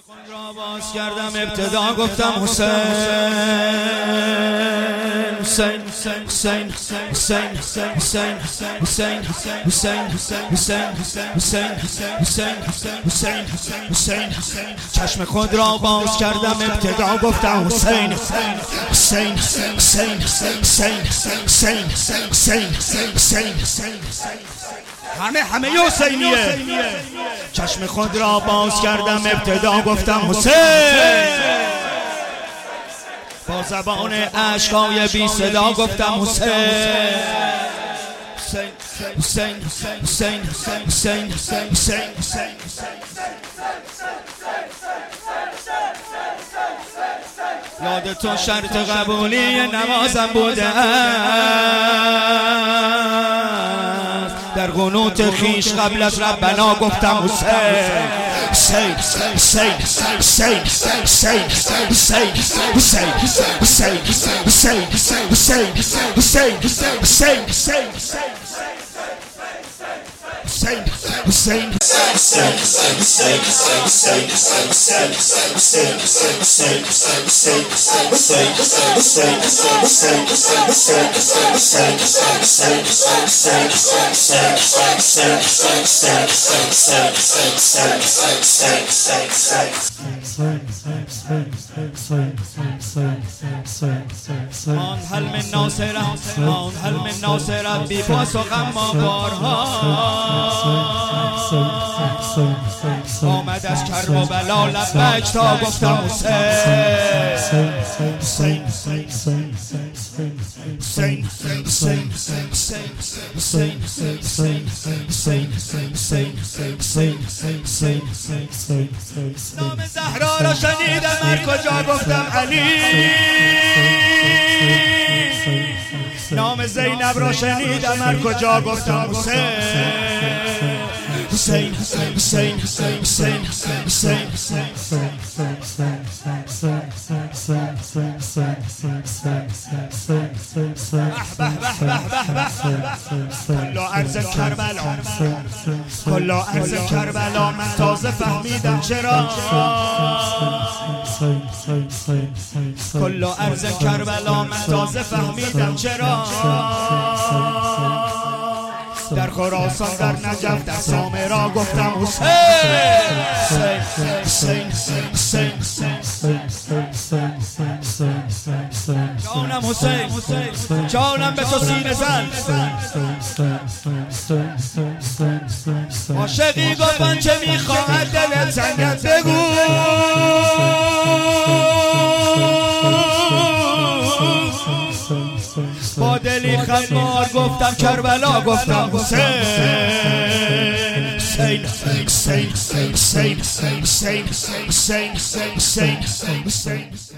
خود را باز کردم ابتدا گفتم حسین حسین حسین حسین حسین حسین حسین حسین حسین حسین چشم خود را باز کردم ابتدا گفتم حسین حسین حسین حسین حسین حسین همه حسینیه. چشم خود را باز کردم ابتدا گفتم حسین، با زبان اشکای بی صدا گفتم حسین حسین حسین حسین حسین یاد تو شرط قبولی نمازم بوده است، در قنوت خیش قبل از ربنا گفتم حسین حسین حسین حسین حسین حسین حسین حسین حسین حسین حسین حسین حسین آن هل من ناصرت بی پاس و غم بارها آمد از کرب و بلا لبک تا گفتم حسین حسین حسین حسین حسین نام زهرا را شنیدم هر کجا گفتم علی، نام زینب را شنیدم هر کجا گفتم حسین حسین حسین حسین کلا عرض کربلا من تازه فهمیدم چرا، کلا عرض کربلا من تازه فهمیدم چرا، در خراسان در نجف در سامرا گفتم حسین حسین حسین جانم حسین جانم به تو سینه زن، عاشقی گفت آنچه میخواهد دلت زنگت بگو، با دلی خمار گفتم کربلا گفتم حسین حسین حسین حسین حسین حسین حسین حسین